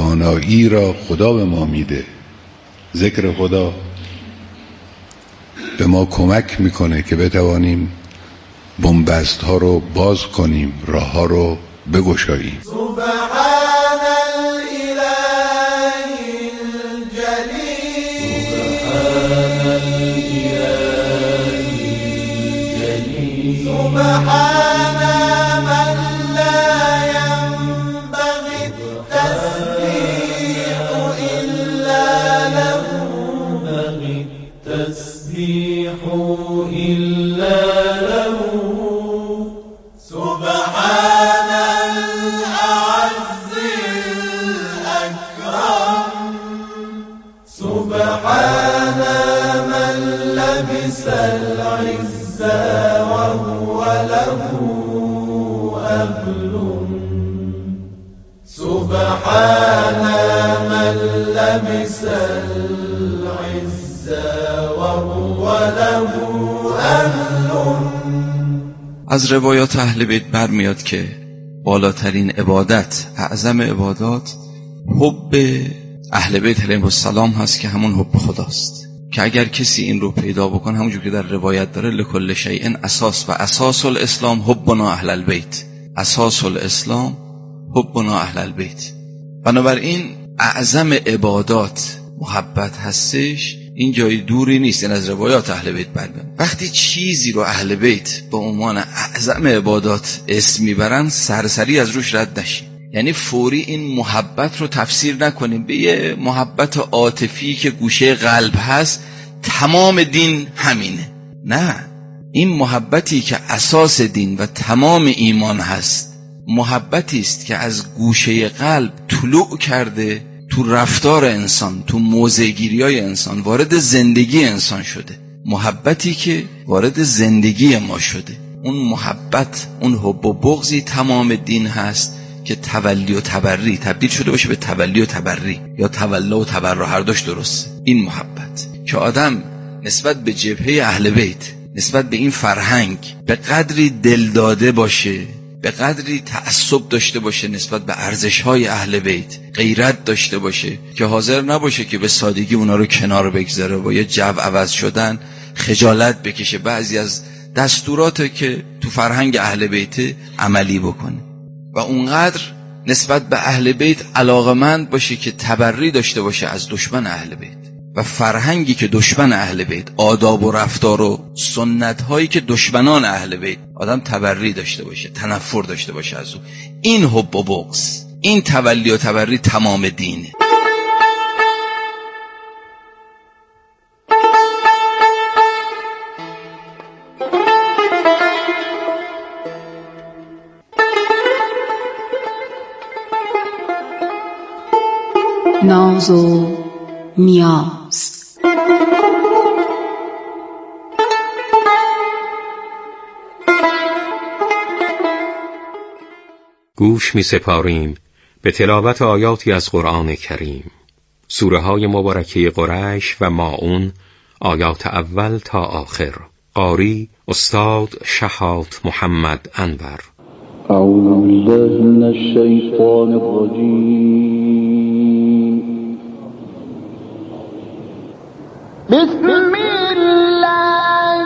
توانایی را خدا به ما میده. ذکر خدا به ما کمک میکنه که بتوانیم بنبست ها رو باز کنیم، راه ها رو بگشاییم. سبحان الاله الجلیل، سبحان الاله الجلیل، سبحان من لا ينبغي التسبيح إلا له، التسبيح إلا له، سبحان الأعز الأكرم، سبحان من لبس العز وهو له أهل، سبحان من لبس العز وهو له أهل. از روایات اهل بیت برمیاد که بالاترین عبادت، اعظم عبادات، حب اهل بیت علیهم السلام هست که همون حب خداست، که اگر کسی این رو پیدا بکنه، همونجور که در روایت داره لکل شیء اساس و اساس الاسلام حبنا اهل البیت، اساس الاسلام حبنا اهل البیت. بنابراین اعظم عبادات محبت هستش، این جای دوری نیست، این از روایات اهل بیت برمیاد. وقتی چیزی رو اهل بیت به عنوان اعظم عبادات اسم میبرن، سرسری از روش رد نشین، یعنی فوری این محبت رو تفسیر نکنیم به یه محبت عاطفی که گوشه قلب هست تمام دین همینه. نه، این محبتی که اساس دین و تمام ایمان هست، محبتی است که از گوشه قلب طلوع کرده تو رفتار انسان، تو موضع‌گیری‌های انسان، وارد زندگی انسان شده، محبتی که وارد زندگی ما شده. اون محبت، اون حب و بغضی تمام دین هست که تولی و تبری تبدیل شده باشه به تولی و تبری، یا تولا و تبرا، هر دوش درسته. این محبت که آدم نسبت به جبهه اهل بیت، نسبت به این فرهنگ به قدری دل داده باشه، به قدری تعصب داشته باشه نسبت به ارزش‌های اهل بیت، غیرت داشته باشه که حاضر نباشه که به سادگی اونا رو کنار بگذاره، با یه جو عوض شدن خجالت بکشه، بعضی از دستورات که تو فرهنگ اهل بیت عملی بکنه، و اونقدر نسبت به اهل بیت علاقمند باشه که تبری داشته باشه از دشمن اهل بیت، و فرهنگی که دشمن اهل بیت، آداب و رفتار و سنت هایی که دشمنان اهل بیت، آدم تبری داشته باشه، تنفر داشته باشه از او. این حب و بغض، این تولی و تبری تمام دینه. ناز و نیاز. گوش می سپاریم به تلاوت آیاتی از قرآن کریم، سوره های مبارکه قریش و ماعون، آیات اول تا آخر. قاری استاد شهات محمد انور. اعوذ بالله من الشیطان الرجیم. بسم الله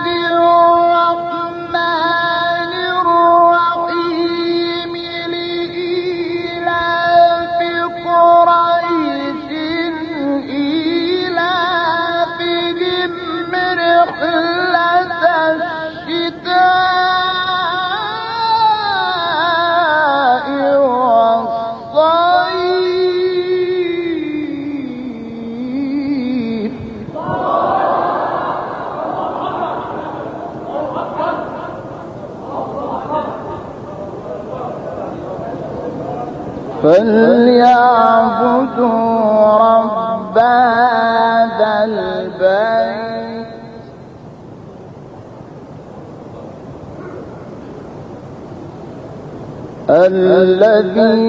الرحمن الرحیم. لإیلاف قریش ایلافهم رحلة الشتاء والصيف. فليعبدوا رب هذا البيت الذي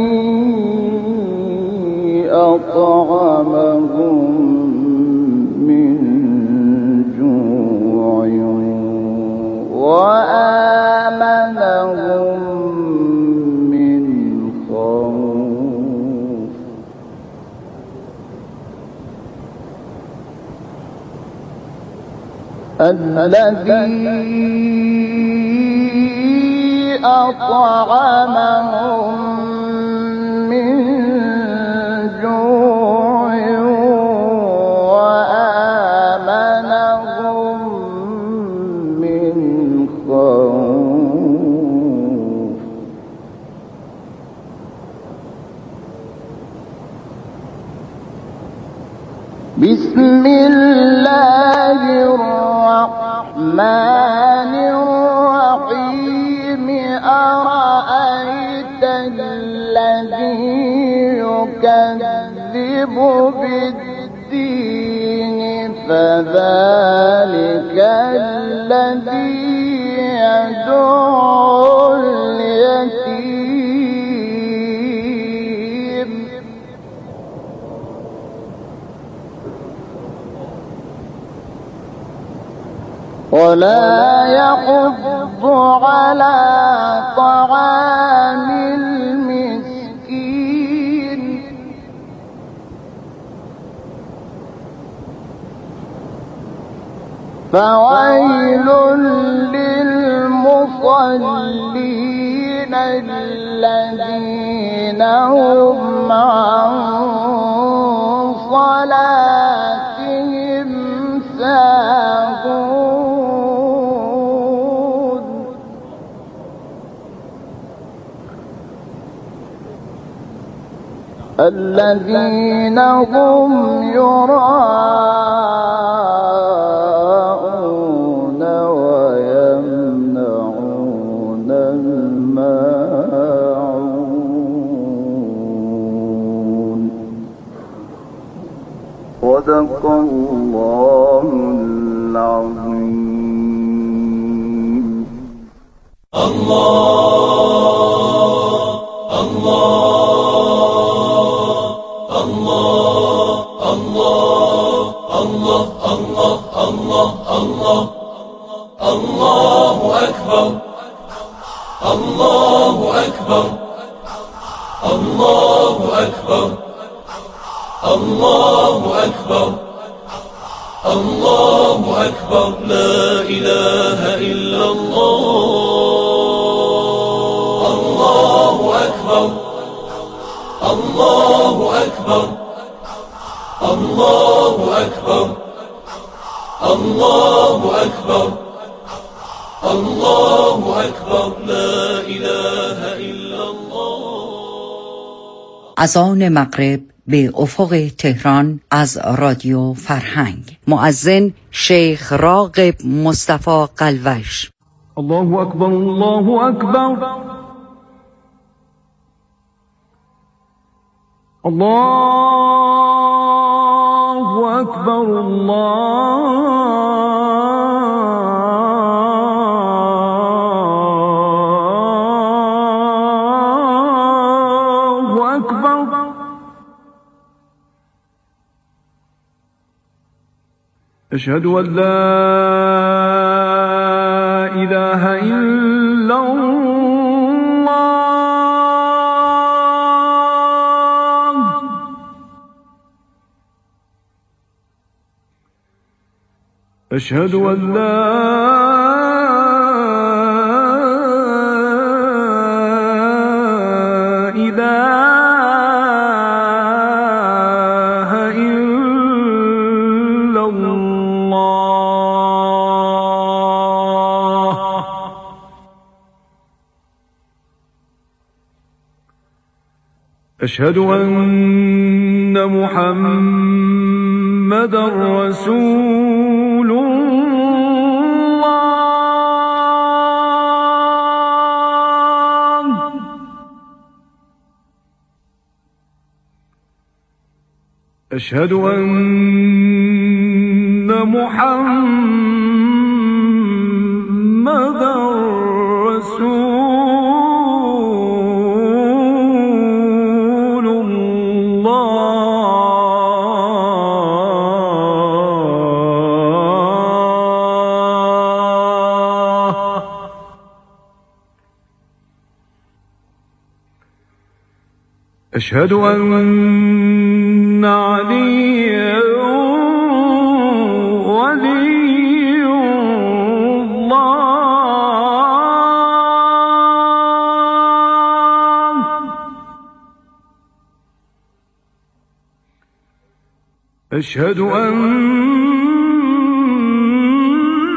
أطعمهم من جوع وآمنهم من خوف. الذي أطعمهم من جوع وآمنهم من خوف. بسم الله الرحمن الرحيم. أرأيت الذي يكذب بالدين فذلك الذي يدعو اليتيم ولا يحض على طعام المسكين. فويل للمصلين الذين هم عن صلاتهم ساهون. الذين هم يراءون ويمنعون الماعون. صدق الله العظيم. الله أكبر الله أكبر الله أكبر الله أكبر الله أكبر. لا إله إلا الله. الله أكبر الله أكبر الله أكبر الله أكبر الله أكبر. لا إله إلا الله. اذان مغرب به افق تهران از رادیو فرهنگ. مؤذن شیخ راغب مصطفی قلوش. الله أكبر الله أكبر الله أكبر الله أكبر. أشهد أن لا إله إلا الله. أشهد أن لا إله إلا الله. أشهد أن محمدًا رسول الله. أشهد أن محمدًا رسول الله. أشهد أن عليا ولي أشهد أن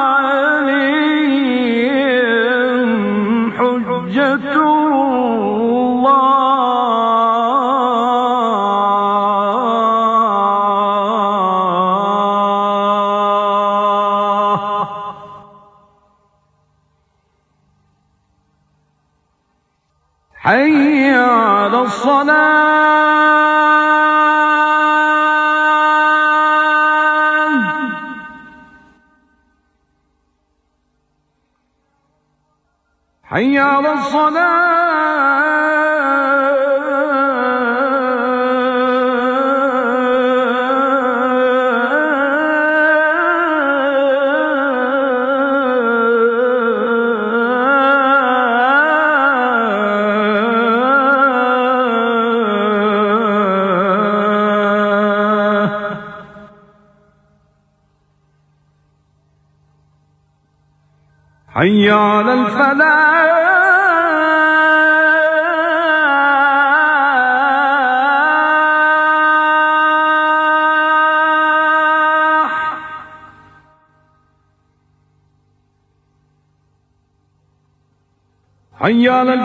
عليهم حجة حي على الصلاة حي على حي على الفلاح حي على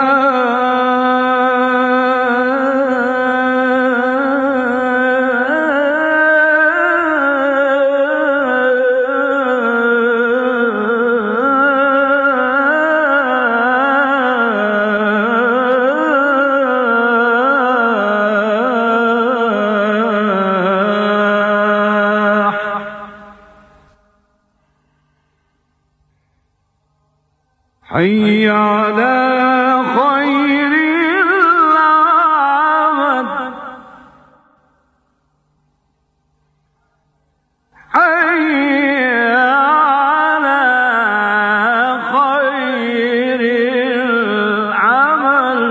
حي على خير العمل حي على خير العمل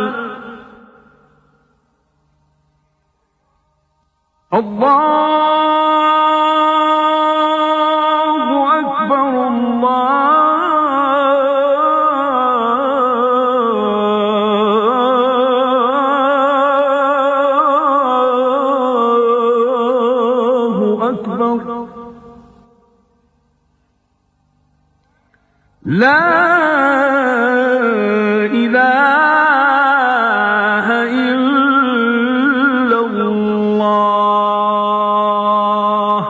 الله أكبر لا إله إلا الله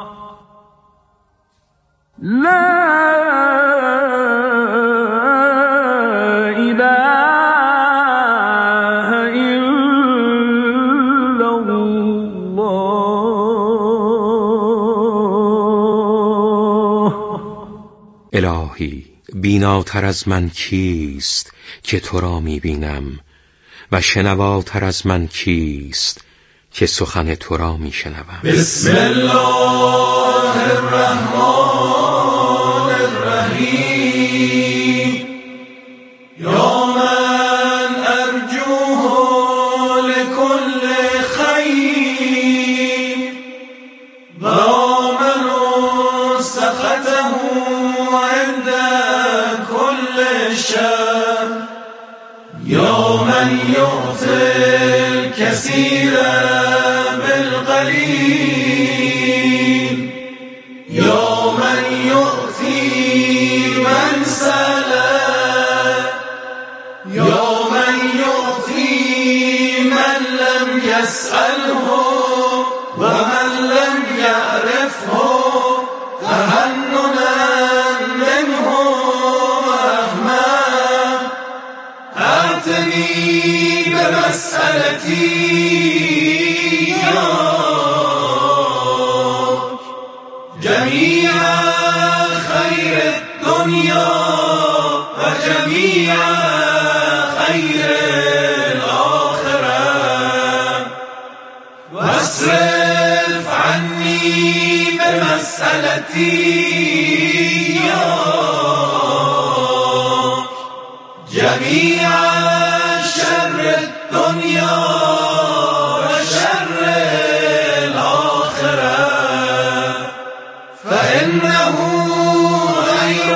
لا إله إلا الله. الهی بیناتر از من کیست که تو را می بینم و شنواتر از من کیست که سخن تو را می شنوم. بسم الله الرحمن الرحیم یا من ارجوه لكل خیر و من سخطه عند كل شر یا من یعطی الكثیر بالقلیل یا من یعطی من سأل یا من یعطی من لم یسأله و من لم یعرفه تهننا منه رحمة اعتنی بمسألتي جميع خير الدنيا وجميع خير الآخرة واصرف عني بمسألتي جميع شر الدنيا وشر الآخرة فإنه غير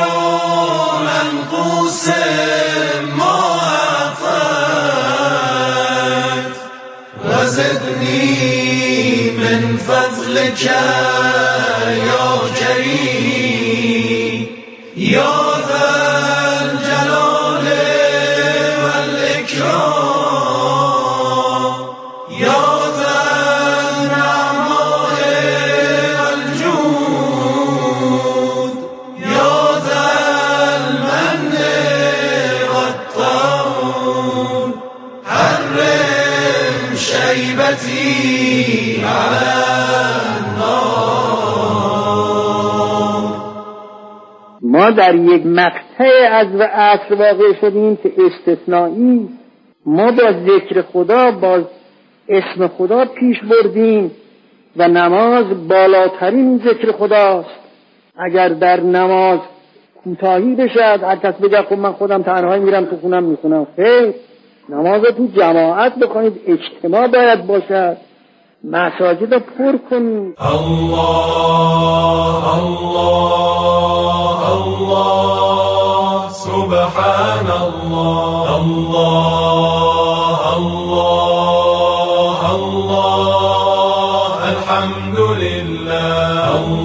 منقوص ما أعطيت وزدني من فضلك يا كريم يا ذا الجلال والإكرام يا ذا النعماء والجود يا ذا المن والطاعون حرم شيبتي على ما در یک مقطع از عصر واقع شدیم که استثنایی ما با ذکر خدا با اسم خدا پیش بردیم و نماز بالاترین ذکر خداست. اگر در نماز کوتاهی بشد هر کس بگه خب من خودم تنهایی میرم تو خونم میخونم، خیر، نماز تو جماعت بکنید، اجتماع باید باشد، مساجد رو پر کنید. الله الله الله سبحان الله الله الله الله الحمد لله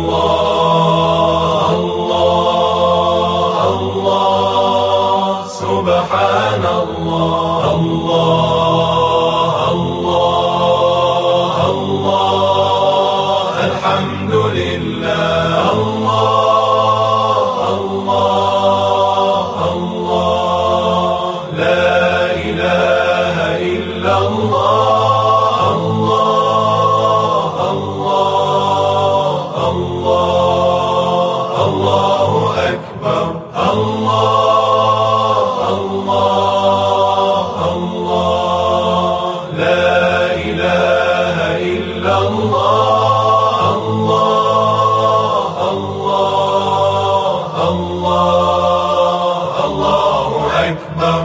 الله الله الله سبحان الله الله الله الله الحمد لله الله الله الله لا إله إلا الله الله الله الله الله أكبر الله الله الله لا إله إلا الله الله الله الله الله أكبر.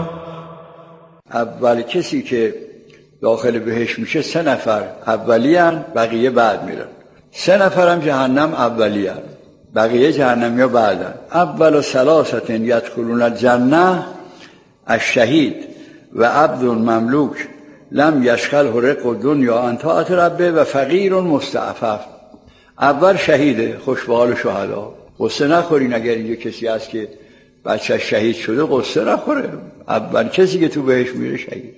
اول کسی که داخل بهشت میشه 3 نفر اولیان، بقیه بعد میرن. 3 نفرم جهنم اولیان، بقیه جهنمی ها بعدن. اول 3 یدخلون الجنه الشهید و عبد مملوک لم یشغله رق دنیا عن طاعت ربه و فقیر مستعفف. اول شهیده، خوش به حال شهدا. قصه نخورین اگر اینجا کسی هست که بچه شهید شده قصه نخوره. اول کسی که تو بهش میره شهید.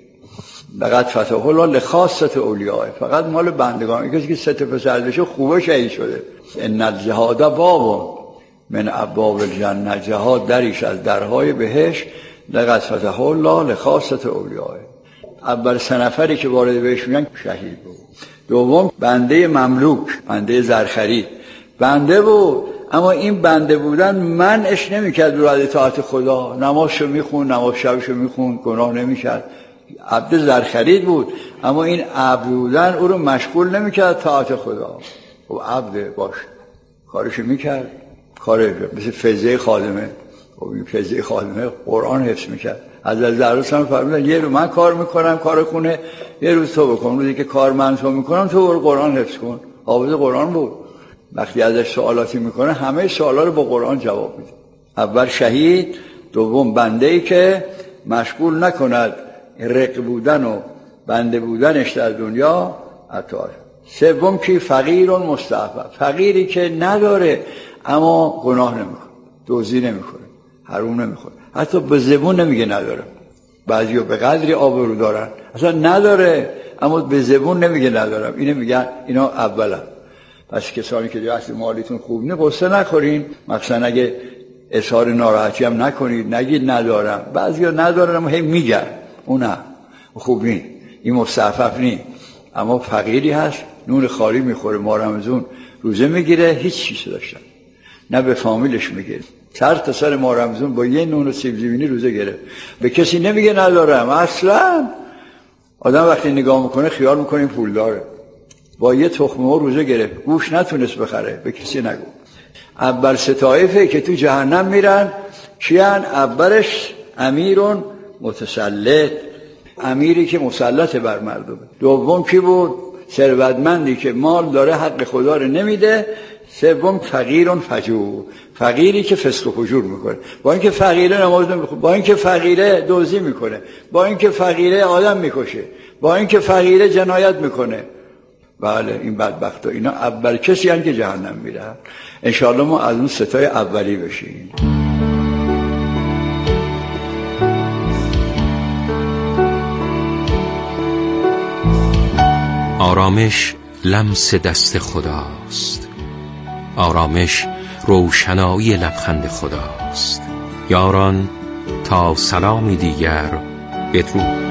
لقد فتح الله لخاصة اولیاء، فقط مال بندگان. کسی که 3 پسر داشته خوبه شهید شده. ان الجهاد باب من ابواب الجنه، جهاد دریش از درهای بهشت. لقد فتح الله لخاصة اولیاء. اول 3 نفری که وارد بهش میشن شهید بود. دوم بنده مملوک، بنده زرخرید، بنده بود، اما این بنده بودن منعش نمیکرد رو از اطاعت خدا. نمازشو میخون، نماز شبشو میخون، گناه نمیکرد. عبد زرخرید بود، اما این عبد بودن او رو مشغول نمیکرد طاعت خدا. و عبد باش کارشو میکرد، کار مثل فزه خادمه. و این فزه خادمه قرآن حفظ میکرد. از درس هم فرمودن یه روز من کار میکنم کار خونه، یه روز تو بکن، روزی که کار من تو میکنم تو برو قرآن حفظ کن. حافظ قرآن بود. وقتی ازش سوالاتی میکنه همه سوالا رو با قرآن جواب میده. اول شهید، دوم بنده‌ای که مشغول نکند رق بودن و بنده بودنش در دنیا عطا. سوم کی فقیر مستعفف، فقیری که نداره اما گناه نمیکنه، دزدی نمیکنه، حرام نمیخوره، حتی به زبون نمیگه نداره. بعضیا به قدری آبرو دارن اصلا نداره اما به زبون نمیگه ندارم. اینو میگن اینا اولا. پس کسانی که اصل مالیتون خوب نیست قصه نخورین، مثلا اگه اظهار ناراحتی هم نکنید، نگید ندارم. بعضیا ندارن اما هی میگن، اون نه، خوب نیست، این مستعفف نیست. اما فقیری هست نون خالی میخوره، ما رمضان روزه میگیره، هیچ چیزی داشتن نه به فامیلش میگه. سر تا سر ما رمضان با یه نون و سیب زمینی روزه گرفت، به کسی نمیگه ندارم. اصلا آدم وقتی نگاه میکنه خیال میکنه این پول داره. با یه تخم مرغ روزه گرفت، گوش نتونست بخره، به کسی نگو. اول 3 طایفه که تو جهنم میرن کیان؟ اولش امیرون متسلط، امیری که مسلط بر مردم. دوم کی بود؟ ثروتمندی که مال داره حق خدا رو نمیده. سوم فقیر فجور، فقیری که فسق و فجور میکنه، با اینکه فقیره نماز نمیخونه، با اینکه فقیره دزدی میکنه، با اینکه فقیره آدم میکشه، با اینکه فقیره جنایت میکنه. بله این بدبختا اینا اول کسی هستن که جهنم میرن. انشاءالله ما از اون ستای اولی بشیم. آرامش لمس دست خداست، آرامش روشنایی لبخند خداست. یاران تا سلامی دیگر بدرود.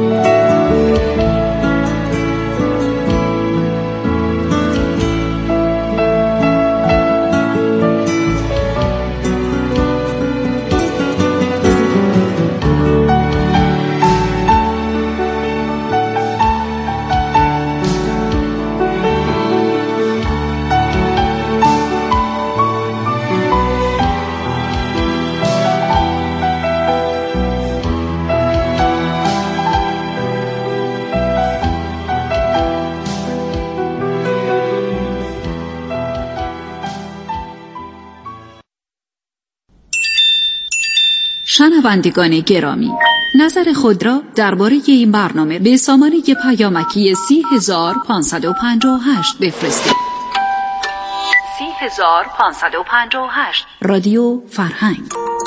شنوندگان گرامی، نظر خود را درباره این برنامه به سامانه پیامکی 30558 بفرستید. 30558 رادیو فرهنگ.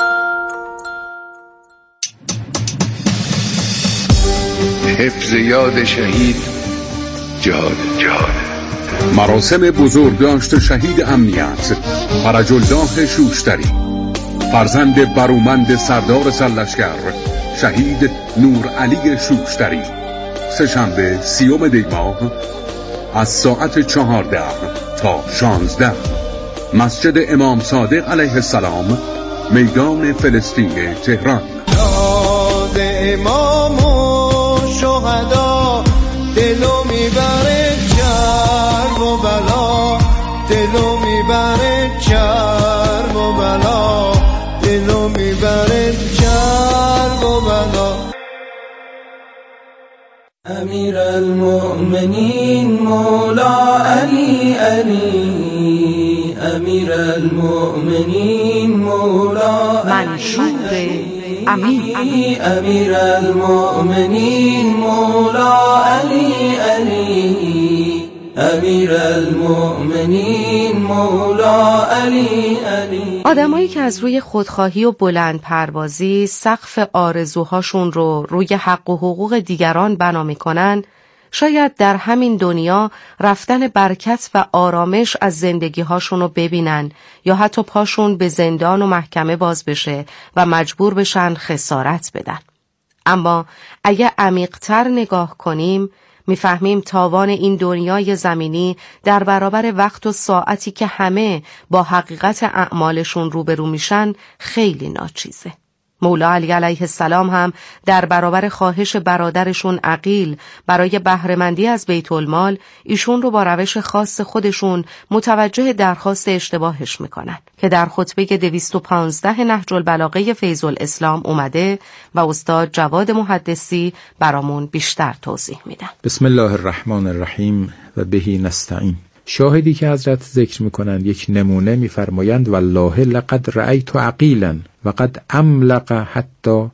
حفظ یاد شهید جهاد. مراسم بزرگداشت شهید امنیت فرج الله شوشتری، فرزند برومند سردار سرلشکر شهید نور علی شوشتری، سه‌شنبه 30 دی ماه از ساعت 14 تا 16، مسجد امام صادق علیه السلام، میدان فلسطین تهران. یاد امام و شهدا دلو میبره کرب و بلا، دلو میبره کرب و بلا، دلو میبره کرب و بلا. امیر المؤمنین مولا علی علی، امیر المؤمنین مولا منشور امین، امیر المؤمنین مولا علی علی، امیر المؤمنین مولا علی علی. آدمایی که از روی خودخواهی و بلند پروازی سقف آرزوهاشون رو روی حق و حقوق دیگران بنا میکنن، شاید در همین دنیا رفتن برکت و آرامش از زندگی‌هاشون رو ببینن یا حتی پاشون به زندان و محکمه باز بشه و مجبور بشن خسارت بدن. اما اگه عمیق‌تر نگاه کنیم میفهمیم تاوان این دنیای زمینی در برابر وقت و ساعتی که همه با حقیقت اعمالشون روبرو میشن خیلی ناچیزه. مولا علی علیه السلام هم در برابر خواهش برادرشون عقیل برای بهره‌مندی از بیت المال، ایشون رو با روش خاص خودشون متوجه درخواست اشتباهش میکنن که در خطبه 215 نهج البلاغه فیض الاسلام اومده و استاد جواد محدثی برامون بیشتر توضیح میدن. بسم الله الرحمن الرحیم و بهی نستعین. شاهدی که حضرت ذکر میکنند یک نمونه میفرمایند والله لقد رأیت عقیلا و قد املق حتی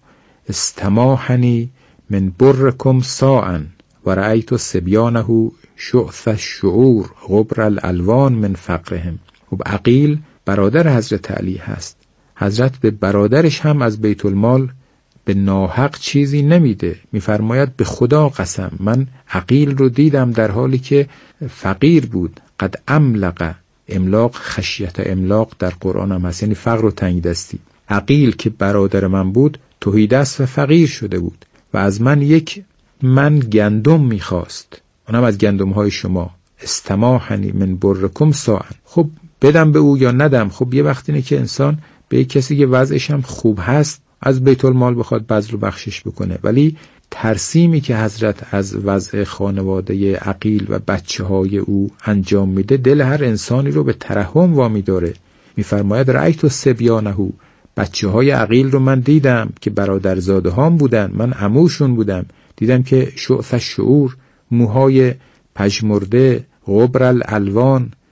استماحنی من برکم ساعا و رأیت سبیانه شعث الشعور غبر الالوان من فقرهم. و عقیل برادر حضرت علی هست. حضرت به برادرش هم از بیت المال به ناحق چیزی نمیده. میفرماید به خدا قسم من عقیل رو دیدم در حالی که فقیر بود. قد املق، املاق خشیت املاق در قرآن هم هست، یعنی فقر و تنگدستی. عقیل که برادر من بود تهیدست و فقیر شده بود و از من یک من گندم میخواست، اونم از گندم های شما. استماحنی من برکم ساعا. خب بدم به او یا ندم؟ خب یه وقت اینه که انسان به یک کسی که وضعش هم خوب هست از بیت المال بخواد بذل و بخشش بکنه، ولی ترسیمی که حضرت از وضع خانواده عقیل و بچه های او انجام میده دل هر انسانی رو به ترحم وامی داره. میفرماید رأیت سبیانه، بچه های عقیل رو من دیدم که برادرزاده هام بودن، من عموشون بودم، دیدم که شعث الشعور، موهای پژمرده، غبر الالوان،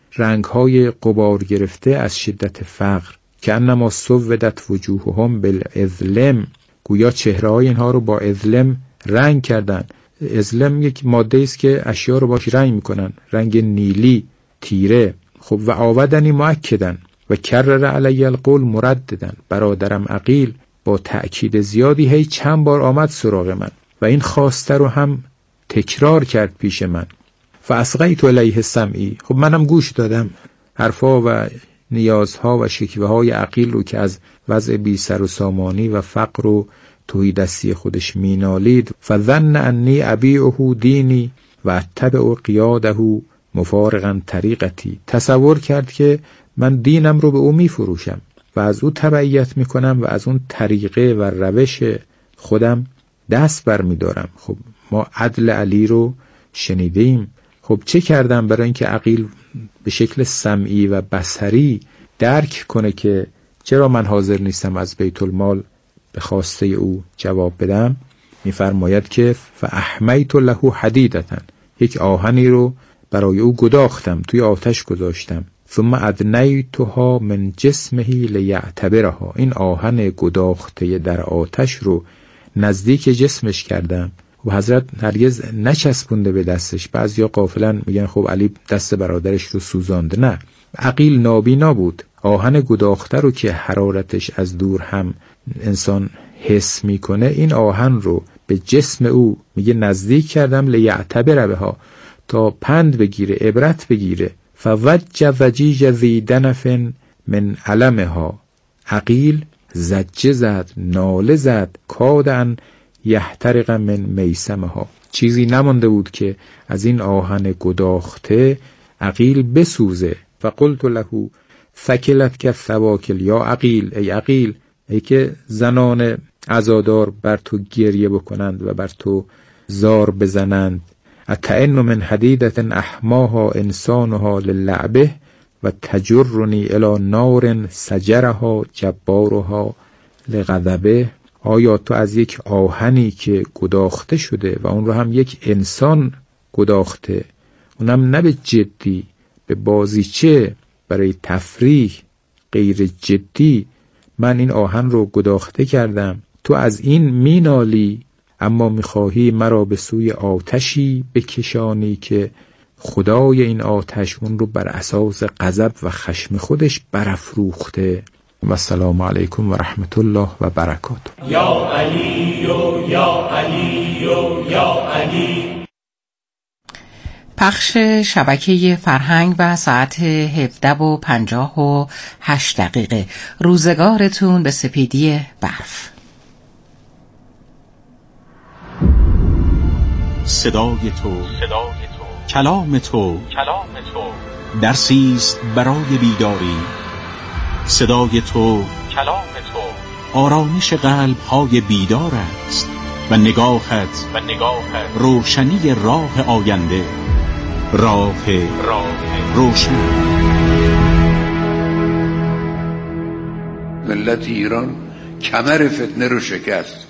رنگهای غبار گرفته از شدت فقر، که انما سودت وجوههم بالاظلم، گویا چهره‌های اینها رو با اظلم رنگ کردن. اظلم یک ماده است که اشیا رو باش رنگ میکنن، رنگ نیلی تیره. خب و آودنی مؤکدن و کرر علی القول مرددن، برادرم عقیل با تأکید زیادی هی چند بار آمد سراغ من و این خواسته رو هم تکرار کرد پیش من. فاصغیت الیه سمعی، خب منم گوش دادم حرفا و نیازها و شکوه های عقیل رو که از وضع بی سر و سامانی و فقر و تهیدستی خودش مینالید. فظن انی ابیعه دینی و اتبع قیاده مفارقا طریقتی، تصور کرد که من دینم رو به او میفروشم و از او تبعیت میکنم و از اون طریقه و روش خودم دست بر میدارم. خب ما عدل علی رو شنیدیم. خب چه کردم برای اینکه عقیل به شکل سمعی و بصری درک کنه که چرا من حاضر نیستم از بیت المال به خواسته او جواب بدم؟ میفرماید که فاحمیت له حدیدتا، یک آهنی رو برای او گداختم، توی آتش گذاشتم. ثم ادنیتها من جسمه لیعتبرها، این آهن گداخته در آتش رو نزدیک جسمش کردم و حضرت هرگز نچسبونده به دستش. بعضیا غافلن میگن خب علی دست برادرش رو سوزانده. نه، عقیل نابینا بود. آهن گداخته رو که حرارتش از دور هم انسان حس میکنه، این آهن رو به جسم او میگه نزدیک کردم لیعتبر بها، تا پند بگیره، عبرت بگیره. فوج وجیج ذی دنف من علمها، عقیل زجه زد، ناله زد، کادن یحترق من میسمها، چیزی نمانده بود که از این آهن گداخته عقیل بسوزه. فقلت له ثکلت که ثواکل، یا عقیل، ای عقیل، ای که زنان عزادار بر تو گریه بکنند و بر تو زار بزنند. اتعن من حدیدت احماها انسانها للعبه و تجرنی الی نار سجرها جبارها لغضبه، آیا تو از یک آهنی که گداخته شده و اون رو هم یک انسان گداخته، اونم نه به جدی، به بازیچه، برای تفریح، غیر جدی، من این آهن رو گداخته کردم، تو از این مینالی، اما میخواهی مرا به سوی آتشی بکشانی که خدای این آتش اون رو بر اساس غضب و خشم خودش برافروخته. و السلام علیکم و رحمت الله و برکاته. یا علی یا علی یا علی. پخش شبکه فرهنگ و ساعت 17:58. روزگارتون به سپیدی برف. صدای تو، کلام تو، درسیست برای بیداری. صدای تو، کلام تو، آرامش قلب های بیدار است و نگاهت روشنی راه آینده، راه روشن. ملت ایران کمر فتنه رو شکست.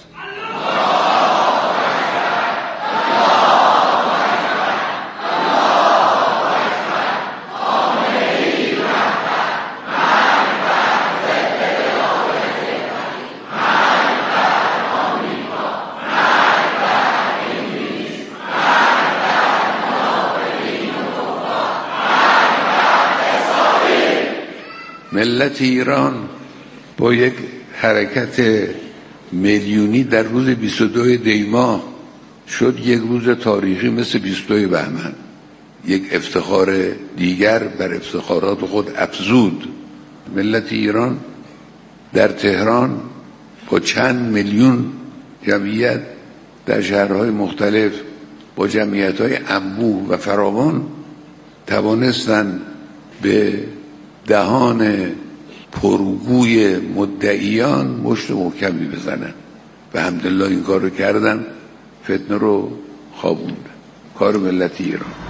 ملت ایران با یک حرکت میلیونی در روز 22 دی‌ماه شد یک روز تاریخی مثل 22 بهمن، یک افتخار دیگر بر افتخارات خود افزود. ملت ایران در تهران با چند میلیون جمعیت در شهرهای مختلف با جمعیت‌های انبوه و فراوان توانستند به دهان پرگوی مدعیان مشت محکمی بزنن و الحمدلله این کار رو کردن، فتنه رو خوابوندن. کار ملت ایران.